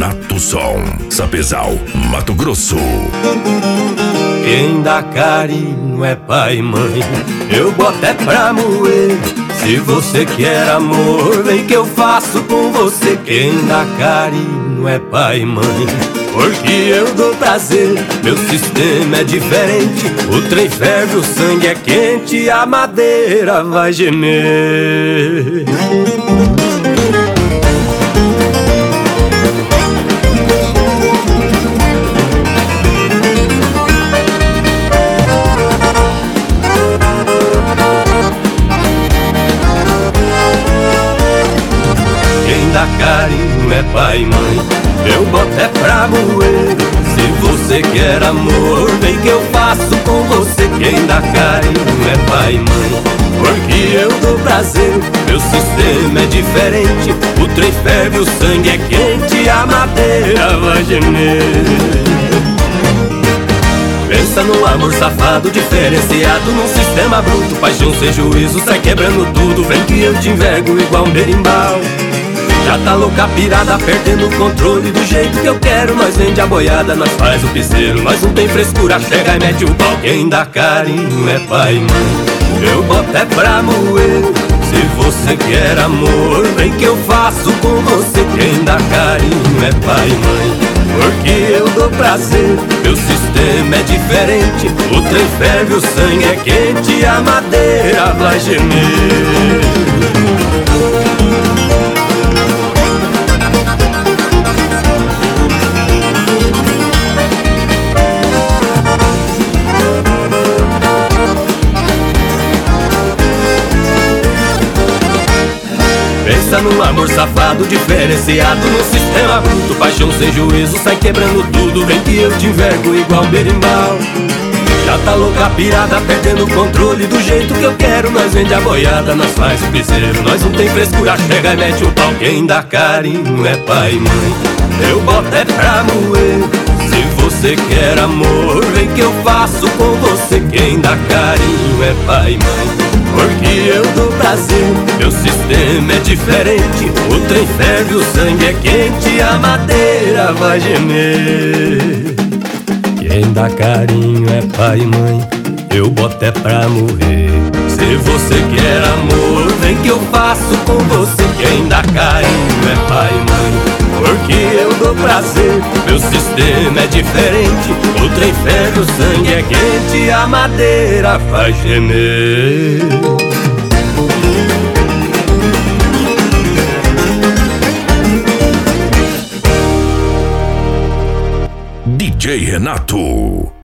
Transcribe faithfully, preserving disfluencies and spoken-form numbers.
Renato Som, Sapezal, Mato Grosso. Quem dá carinho é pai e mãe, eu boto é pra moer. Se você quer amor, vem que eu faço com você. Quem dá carinho é pai e mãe, porque eu dou prazer. Meu sistema é diferente, o trem ferve, o sangue é quente, a madeira vai gemer. Carinho é pai e mãe, eu boto é pra moer. Se você quer amor, vem que eu faço com você. Quem dá carinho é pai e mãe, porque eu dou prazer. Meu sistema é diferente, o trem ferve, o sangue é quente, a madeira vai gemer. Pensa no amor safado, diferenciado num sistema bruto. Paixão sem juízo, sai quebrando tudo. Vem que eu te envergo igual um berimbau. Já tá louca pirada, perdendo o controle do jeito que eu quero. Nós vende a boiada, nós faz o piseiro. Nós não tem frescura, chega e mete o pau. Quem dá carinho é pai e mãe, eu boto é pra moer. Se você quer amor, vem que eu faço com você. Quem dá carinho é pai e mãe, porque eu dou prazer. Meu sistema é diferente, o trem ferve, o sangue é quente, a madeira vai gemer. Pensa num amor safado, diferenciado num sistema bruto. Paixão sem juízo, sai quebrando tudo. Vem que eu te envergo igual um berimbau. Já tá louca pirada, perdendo o controle do jeito que eu quero. Nós vende a boiada, nós faz o piseiro. Nós não tem frescura, chega e mete o pau. Quem dá carinho é pai e mãe, eu boto é pra moer. Se você quer amor, vem que eu faço com você. Quem dá carinho é pai e mãe, porque eu dou prazer. Meu sistema é diferente, o trem ferve, o sangue é quente, a madeira vai gemer. Quem dá carinho é pai e mãe, eu boto é pra morrer. Se você quer amor, vem que eu faço com você. Quem dá carinho é pai e mãe, porque eu dou prazer. Meu sistema é diferente, o trem ferve, o sangue é quente, a madeira vai gemer. D J Renato.